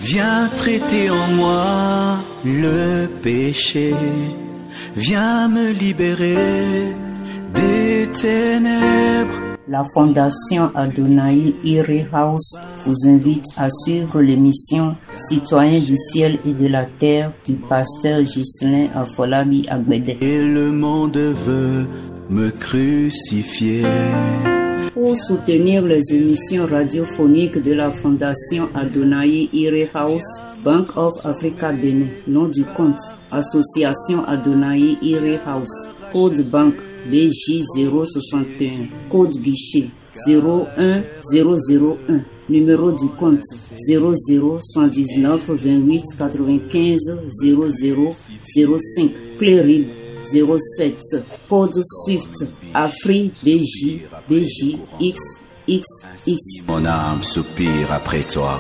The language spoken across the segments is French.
Viens traiter en moi le péché, viens me libérer des ténèbres. La Fondation Adonai Ire House vous invite à suivre l'émission Citoyens du ciel et de la terre du pasteur Ghislain Afolabi Agbede. Et le monde veut me crucifier. Pour soutenir les émissions radiophoniques de la Fondation Adonai Ire House, Bank of Africa Bénin, nom du compte, Association Adonai Ire House, code banque BJ 061, code guichet 01001, numéro du compte 00 28 95 0005, clé 07, code SWIFT, Afri BJ XXX. Mon âme soupire après toi.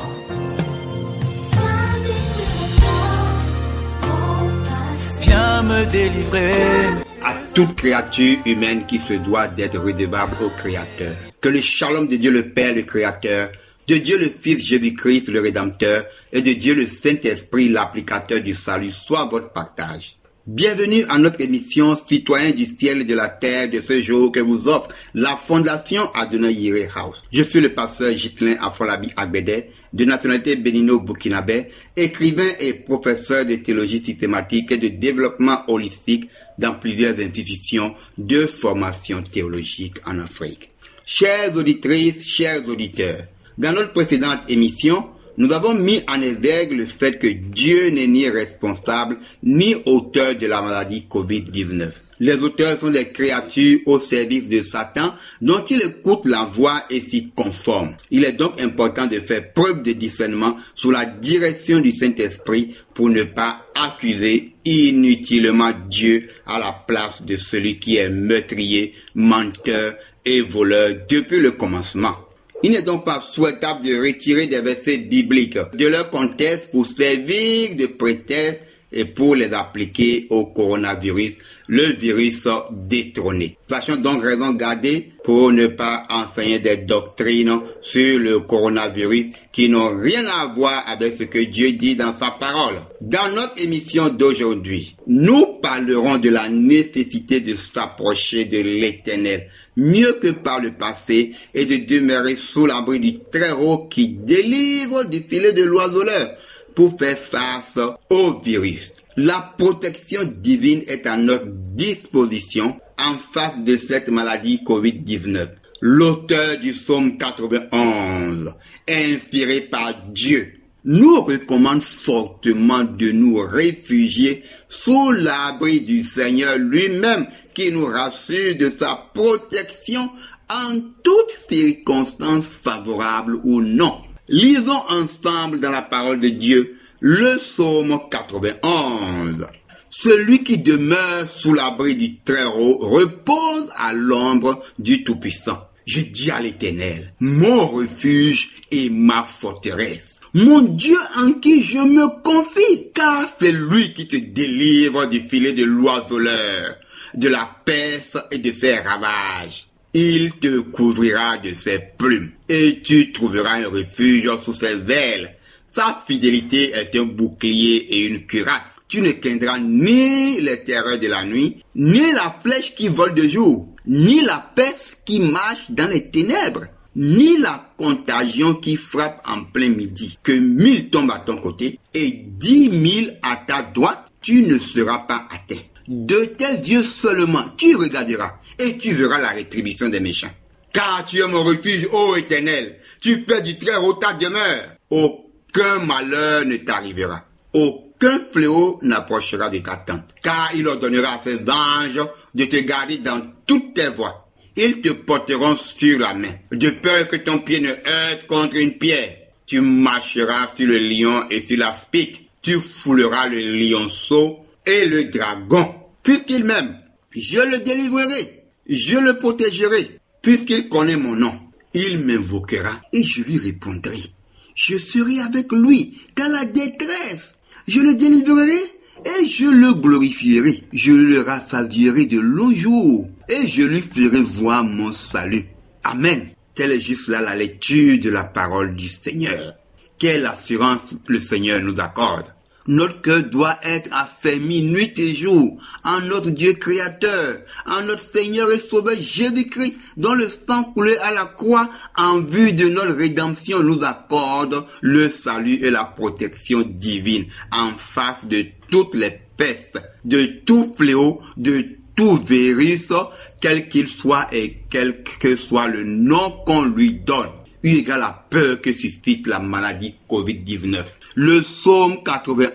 Viens me délivrer. À toute créature humaine qui se doit d'être redevable au Créateur. Que le shalom de Dieu le Père, le Créateur, de Dieu le Fils Jésus-Christ, le Rédempteur, et de Dieu le Saint-Esprit, l'applicateur du salut, soit votre partage. Bienvenue à notre émission Citoyens du ciel et de la terre de ce jour que vous offre la Fondation Adonai Ire House. Je suis le pasteur Ghislain Afolabi Agbede, de nationalité bénino-burkinabé, écrivain et professeur de théologie systématique et de développement holistique dans plusieurs institutions de formation théologique en Afrique. Chères auditrices, chers auditeurs, dans notre précédente émission, nous avons mis en exergue le fait que Dieu n'est ni responsable ni auteur de la maladie Covid-19. Les auteurs sont des créatures au service de Satan dont il écoute la voix et s'y conforme. Il est donc important de faire preuve de discernement sous la direction du Saint-Esprit pour ne pas accuser inutilement Dieu à la place de celui qui est meurtrier, menteur et voleur depuis le commencement. Il n'est donc pas souhaitable de retirer des versets bibliques de leur contexte pour servir de prétexte et pour les appliquer au coronavirus, le virus détrôné. Sachons donc raison garder pour ne pas enseigner des doctrines sur le coronavirus qui n'ont rien à voir avec ce que Dieu dit dans sa parole. Dans notre émission d'aujourd'hui, nous parlerons de la nécessité de s'approcher de l'Éternel, mieux que par le passé, et de demeurer sous l'abri du Très-Haut qui délivre du filet de l'oiseleur pour faire face au virus. La protection divine est à notre disposition en face de cette maladie Covid-19. L'auteur du psaume 91, inspiré par Dieu, nous recommande fortement de nous réfugier sous l'abri du Seigneur lui-même qui nous rassure de sa protection en toutes circonstances favorables ou non. Lisons ensemble dans la parole de Dieu le psaume 91. Celui qui demeure sous l'abri du Très-Haut repose à l'ombre du Tout-Puissant. Je dis à l'Éternel, mon refuge et ma forteresse, mon Dieu en qui je me confie, car c'est lui qui te délivre du filet de l'oiseleur, de la peste et de ses ravages. Il te couvrira de ses plumes et tu trouveras un refuge sous ses ailes. Sa fidélité est un bouclier et une cuirasse. Tu ne craindras ni les terreurs de la nuit, ni la flèche qui vole de jour, ni la peste qui marche dans les ténèbres, ni la contagion qui frappe en plein midi. Que 1000 tombent à ton côté et 10 000 à ta droite, tu ne seras pas atteint. De tes yeux seulement tu regarderas et tu verras la rétribution des méchants. Car tu es mon refuge, ô Éternel, tu fais du Très-Haut ta demeure. Aucun malheur ne t'arrivera, aucun fléau n'approchera de ta tente, car il ordonnera à ses anges de te garder dans toutes tes voies. Ils te porteront sur la main, de peur que ton pied ne heurte contre une pierre. Tu marcheras sur le lion et sur la spique, tu fouleras le lionceau et le dragon. Puisqu'il m'aime, je le délivrerai, je le protégerai, puisqu'il connaît mon nom. Il m'invoquera et je lui répondrai. Je serai avec lui dans la détresse. Je le délivrerai et je le glorifierai. Je le rassasierai de longs jours et je lui ferai voir mon salut. Amen. Telle est juste là la lecture de la parole du Seigneur. Quelle assurance le Seigneur nous accorde. Notre cœur doit être affermi nuit et jour en notre Dieu créateur, en notre Seigneur et Sauveur Jésus-Christ, dont le sang coulé à la croix en vue de notre rédemption nous accorde le salut et la protection divine en face de toutes les pestes, de tout fléau, de tout virus, quel qu'il soit et quel que soit le nom qu'on lui donne, eu égard à la peur que suscite la maladie Covid-19. Le psaume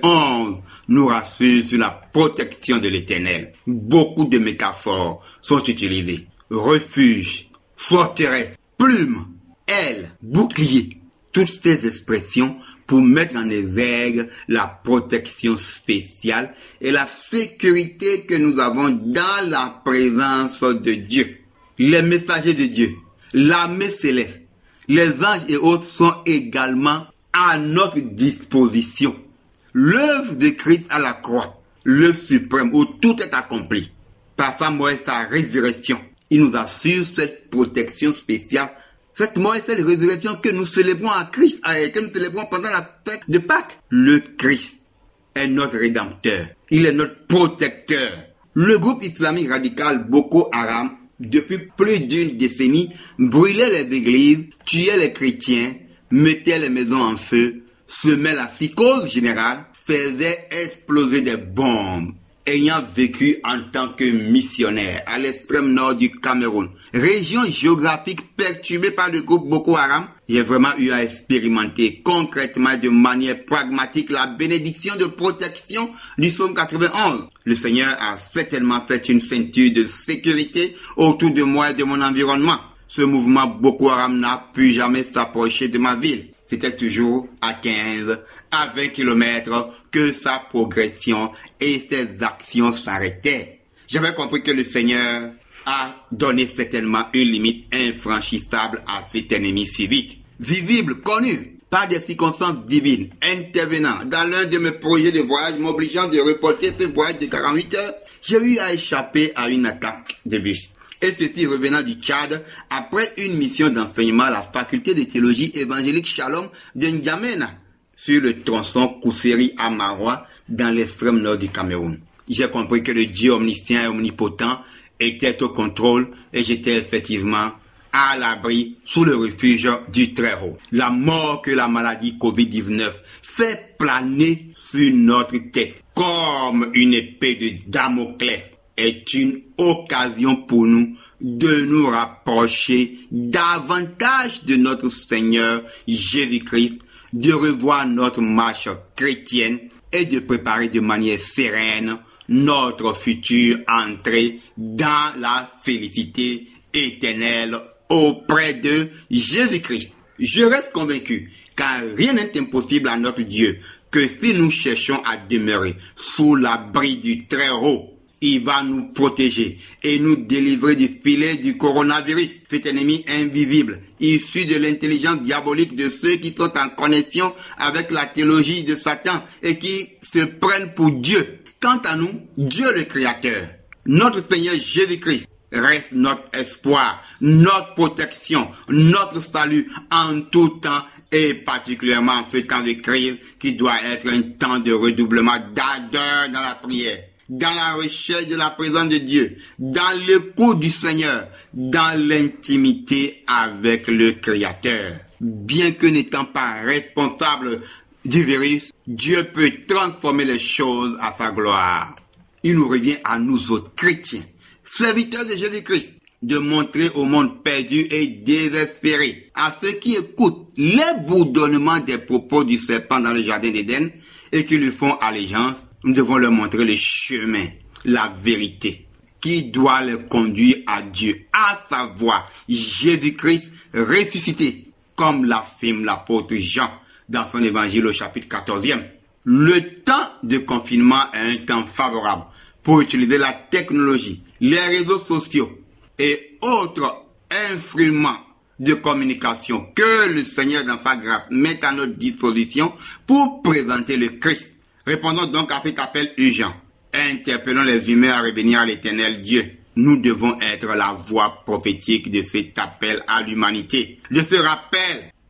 91 nous rassure sur la protection de l'Éternel. Beaucoup de métaphores sont utilisées. Refuge, forteresse, plume, aile, bouclier. Toutes ces expressions pour mettre en exergue la protection spéciale et la sécurité que nous avons dans la présence de Dieu. Les messagers de Dieu, l'armée céleste, les anges et autres sont également à notre disposition. L'œuvre de Christ à la croix, l'œuvre suprême où tout est accompli, par sa mort et sa résurrection, il nous assure cette protection spéciale. Cette mort et cette résurrection que nous célébrons à Christ, que nous célébrons pendant la fête de Pâques. Le Christ est notre rédempteur. Il est notre protecteur. Le groupe islamique radical Boko Haram, depuis plus d'une décennie, brûlait les églises, tuait les chrétiens, mettait les maisons en feu, semait la psychose générale, faisait exploser des bombes. Ayant vécu en tant que missionnaire à l'extrême nord du Cameroun, région géographique perturbée par le groupe Boko Haram, j'ai vraiment eu à expérimenter concrètement de manière pragmatique la bénédiction de protection du psaume 91. Le Seigneur a certainement fait une ceinture de sécurité autour de moi et de mon environnement. Ce mouvement Boko Haram n'a pu jamais s'approcher de ma ville. C'était toujours à 15, à 20 kilomètres que sa progression et ses actions s'arrêtaient. J'avais compris que le Seigneur a donné certainement une limite infranchissable à cet ennemi civique, visible, connu, par des circonstances divines, intervenant dans l'un de mes projets de voyage, m'obligeant de reporter ce voyage de 48 heures, j'ai eu à échapper à une attaque de bus. Et ceci revenant du Tchad après une mission d'enseignement à la faculté de théologie évangélique Shalom de N'Djamena sur le tronçon Kousséri à Maroua dans l'extrême nord du Cameroun. J'ai compris que le Dieu omniscient et omnipotent était au contrôle et j'étais effectivement à l'abri sous le refuge du Très-Haut. La mort que la maladie Covid-19 fait planer sur notre tête comme une épée de Damoclès est une occasion pour nous de nous rapprocher davantage de notre Seigneur Jésus-Christ, de revoir notre marche chrétienne et de préparer de manière sereine notre future entrée dans la félicité éternelle auprès de Jésus-Christ. Je reste convaincu car rien n'est impossible à notre Dieu, que si nous cherchons à demeurer sous l'abri du Très-Haut, il va nous protéger et nous délivrer du filet du coronavirus, cet ennemi invisible, issu de l'intelligence diabolique de ceux qui sont en connexion avec la théologie de Satan et qui se prennent pour Dieu. Quant à nous, Dieu le Créateur, notre Seigneur Jésus-Christ, reste notre espoir, notre protection, notre salut en tout temps et particulièrement en ce temps de crise qui doit être un temps de redoublement d'ardeur dans la prière, dans la recherche de la présence de Dieu, dans l'écoute du Seigneur, dans l'intimité avec le Créateur. Bien que n'étant pas responsable du virus, Dieu peut transformer les choses à sa gloire. Il nous revient à nous autres chrétiens, serviteurs de Jésus-Christ, de montrer au monde perdu et désespéré, à ceux qui écoutent les bourdonnements des propos du serpent dans le jardin d'Éden et qui lui font allégeance. Nous devons leur montrer le chemin, la vérité, qui doit les conduire à Dieu, à savoir Jésus-Christ ressuscité, comme l'affirme l'apôtre Jean dans son évangile au chapitre 14e. Le temps de confinement est un temps favorable pour utiliser la technologie, les réseaux sociaux et autres instruments de communication que le Seigneur dans sa grâce met à notre disposition pour présenter le Christ. Répondons donc à cet appel urgent. Interpellons les humains à revenir à l'Éternel Dieu. Nous devons être la voix prophétique de cet appel à l'humanité, de ce rappel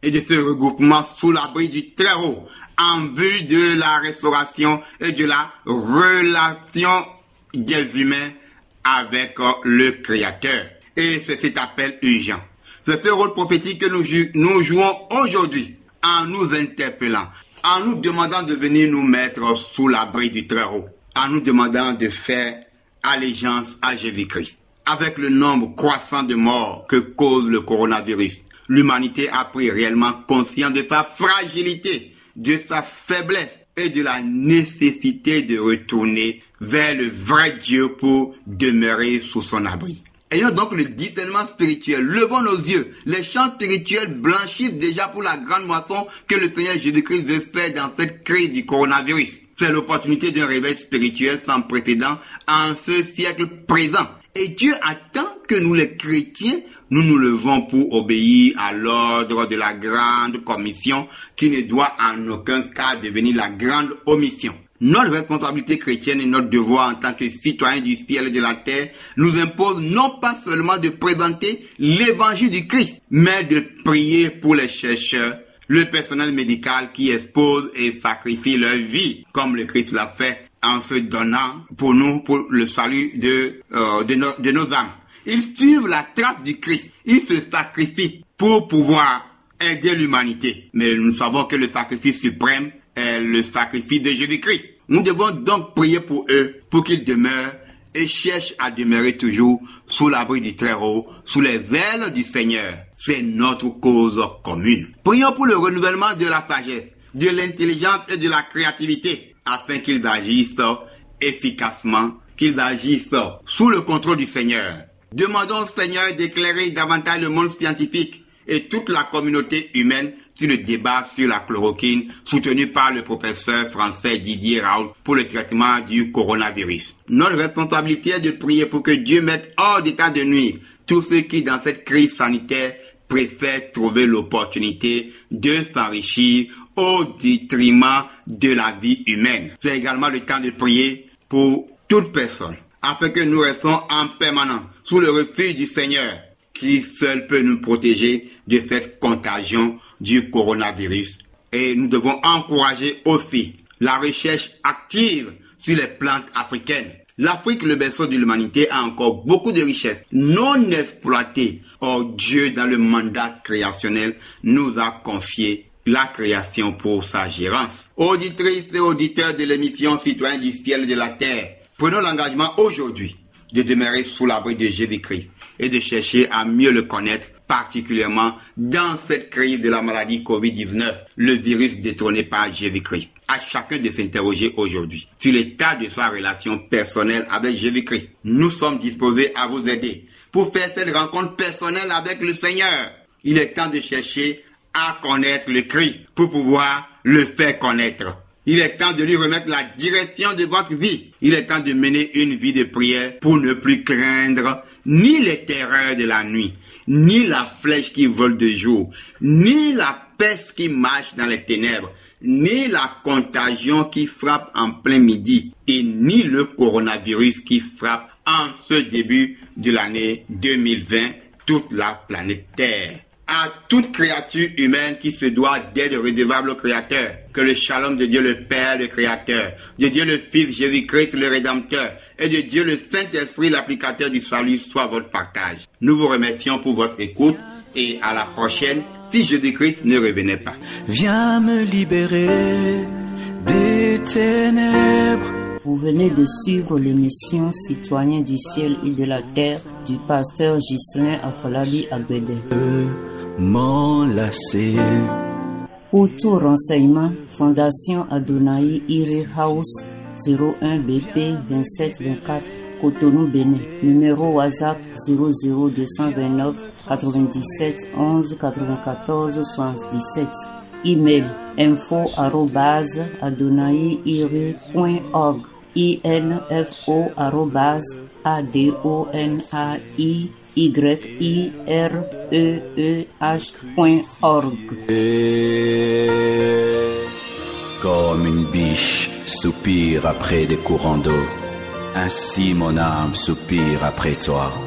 et de ce regroupement sous l'abri du Très-Haut en vue de la restauration et de la relation des humains avec le Créateur. Et c'est cet appel urgent. C'est ce rôle prophétique que nous jouons aujourd'hui en nous interpellant, en nous demandant de venir nous mettre sous l'abri du Très-Haut, en nous demandant de faire allégeance à Jésus-Christ. Avec le nombre croissant de morts que cause le coronavirus, l'humanité a pris réellement conscience de sa fragilité, de sa faiblesse et de la nécessité de retourner vers le vrai Dieu pour demeurer sous son abri. Ayons donc le discernement spirituel, levons nos yeux. Les champs spirituels blanchissent déjà pour la grande moisson que le Seigneur Jésus-Christ veut faire dans cette crise du coronavirus. C'est l'opportunité d'un réveil spirituel sans précédent en ce siècle présent. Et Dieu attend que nous les chrétiens, nous levons pour obéir à l'ordre de la grande commission qui ne doit en aucun cas devenir la grande omission. Notre responsabilité chrétienne et notre devoir en tant que citoyens du ciel et de la terre nous impose non pas seulement de présenter l'évangile du Christ, mais de prier pour les chercheurs, le personnel médical qui expose et sacrifie leur vie, comme le Christ l'a fait en se donnant pour nous, pour le salut de nos âmes. Ils suivent la trace du Christ, ils se sacrifient pour pouvoir aider l'humanité. Mais nous savons que le sacrifice suprême est le sacrifice de Jésus-Christ. Nous devons donc prier pour eux, pour qu'ils demeurent et cherchent à demeurer toujours sous l'abri du Très-Haut, sous les ailes du Seigneur. C'est notre cause commune. Prions pour le renouvellement de la sagesse, de l'intelligence et de la créativité, afin qu'ils agissent efficacement, qu'ils agissent sous le contrôle du Seigneur. Demandons au Seigneur d'éclairer davantage le monde scientifique et toute la communauté humaine sur le débat sur la chloroquine soutenu par le professeur français Didier Raoult pour le traitement du coronavirus. Notre responsabilité est de prier pour que Dieu mette hors d'état de nuire tous ceux qui, dans cette crise sanitaire, préfèrent trouver l'opportunité de s'enrichir au détriment de la vie humaine. C'est également le temps de prier pour toute personne, afin que nous restions en permanence sous le refuge du Seigneur, qui seul peut nous protéger de cette contagion du coronavirus. Et nous devons encourager aussi la recherche active sur les plantes africaines. L'Afrique, le berceau de l'humanité, a encore beaucoup de richesses non exploitées. Or, Dieu, dans le mandat créationnel, nous a confié la création pour sa gérance. Auditrices et auditeurs de l'émission Citoyens du ciel et de la terre, prenons l'engagement aujourd'hui de demeurer sous l'abri de Jésus-Christ et de chercher à mieux le connaître, particulièrement dans cette crise de la maladie Covid-19, le virus détrôné par Jésus-Christ. À chacun de s'interroger aujourd'hui sur l'état de sa relation personnelle avec Jésus-Christ. Nous sommes disposés à vous aider pour faire cette rencontre personnelle avec le Seigneur. Il est temps de chercher à connaître le Christ pour pouvoir le faire connaître. Il est temps de lui remettre la direction de votre vie. Il est temps de mener une vie de prière pour ne plus craindre ni les terreurs de la nuit, ni la flèche qui vole de jour, ni la peste qui marche dans les ténèbres, ni la contagion qui frappe en plein midi, et ni le coronavirus qui frappe en ce début de l'année 2020 toute la planète Terre. À toute créature humaine qui se doit d'être redevable au Créateur, que le shalom de Dieu le Père, le Créateur, de Dieu le Fils, Jésus-Christ, le Rédempteur, et de Dieu le Saint-Esprit, l'applicateur du salut, soit votre partage. Nous vous remercions pour votre écoute et à la prochaine, si Jésus-Christ ne revenait pas. Viens me libérer des ténèbres. Vous venez de suivre l'émission Citoyens du ciel et de la terre du pasteur Ghislain Afolabi Agbede. M'enlacer. Pour tout renseignement, Fondation Adonai Ire House 01 BP 2724 Cotonou Bénin. Numéro WhatsApp 00229 97 11 94 77. Email info@adonaiire.org info@adonaireeh.org. Comme une biche soupire après des courants d'eau, ainsi mon âme soupire après toi.